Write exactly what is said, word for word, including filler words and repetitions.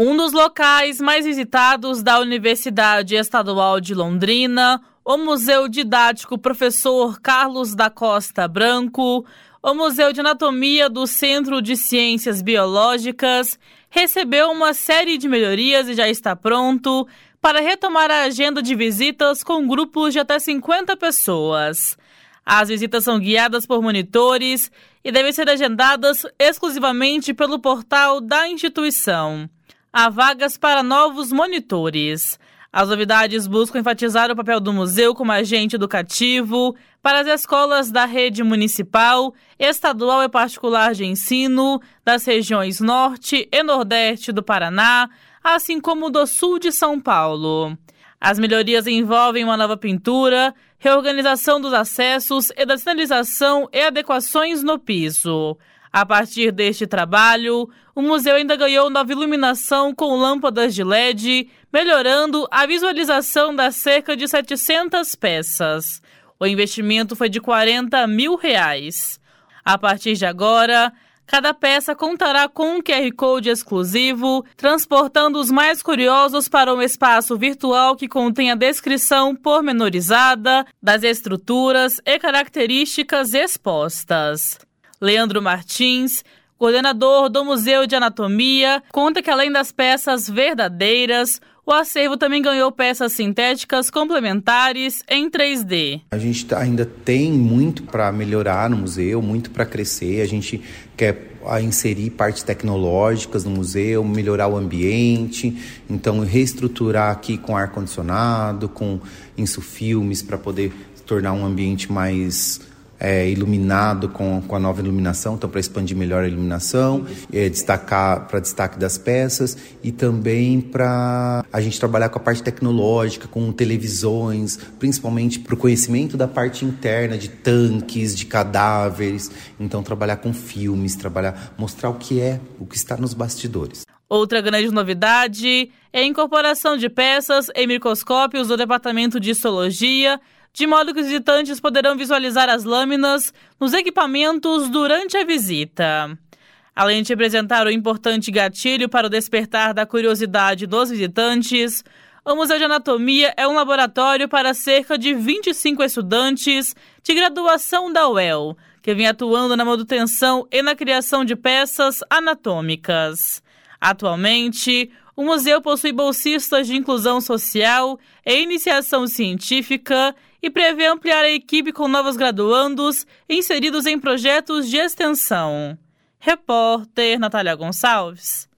Um dos locais mais visitados da Universidade Estadual de Londrina, o Museu Didático Professor Carlos da Costa Branco, o Museu de Anatomia do Centro de Ciências Biológicas, recebeu uma série de melhorias e já está pronto para retomar a agenda de visitas com grupos de até cinquenta pessoas. As visitas são guiadas por monitores e devem ser agendadas exclusivamente pelo portal da instituição. Há vagas para novos monitores. As novidades buscam enfatizar o papel do museu como agente educativo para as escolas da rede municipal, estadual e particular de ensino, das regiões Norte e Nordeste do Paraná, assim como do Sul de São Paulo. As melhorias envolvem uma nova pintura, reorganização dos acessos e da sinalização e adequações no piso. A partir deste trabalho, o museu ainda ganhou nova iluminação com lâmpadas de L E D, melhorando a visualização das cerca de setecentas peças. O investimento foi de quarenta mil reais. A partir de agora, cada peça contará com um Q R Code exclusivo, transportando os mais curiosos para um espaço virtual que contém a descrição pormenorizada das estruturas e características expostas. Leandro Martins, coordenador do Museu de Anatomia, conta que além das peças verdadeiras, o acervo também ganhou peças sintéticas complementares em três D. A gente ainda tem muito para melhorar no museu, muito para crescer. A gente quer inserir partes tecnológicas no museu, melhorar o ambiente, então reestruturar aqui com ar-condicionado, com insufilmes para poder tornar um ambiente mais É, iluminado com, com a nova iluminação, então para expandir melhor a iluminação, é, destacar para destaque das peças e também para a gente trabalhar com a parte tecnológica, com televisões, principalmente para o conhecimento da parte interna de tanques, de cadáveres, então trabalhar com filmes, trabalhar, mostrar o que é, o que está nos bastidores. Outra grande novidade é a incorporação de peças em microscópios do Departamento de Histologia, de modo que os visitantes poderão visualizar as lâminas nos equipamentos durante a visita. Além de representar o importante gatilho para o despertar da curiosidade dos visitantes, o Museu de Anatomia é um laboratório para cerca de vinte e cinco estudantes de graduação da U E L, que vem atuando na manutenção e na criação de peças anatômicas. Atualmente, o museu possui bolsistas de inclusão social e iniciação científica e prevê ampliar a equipe com novos graduandos inseridos em projetos de extensão. Repórter Natália Gonçalves.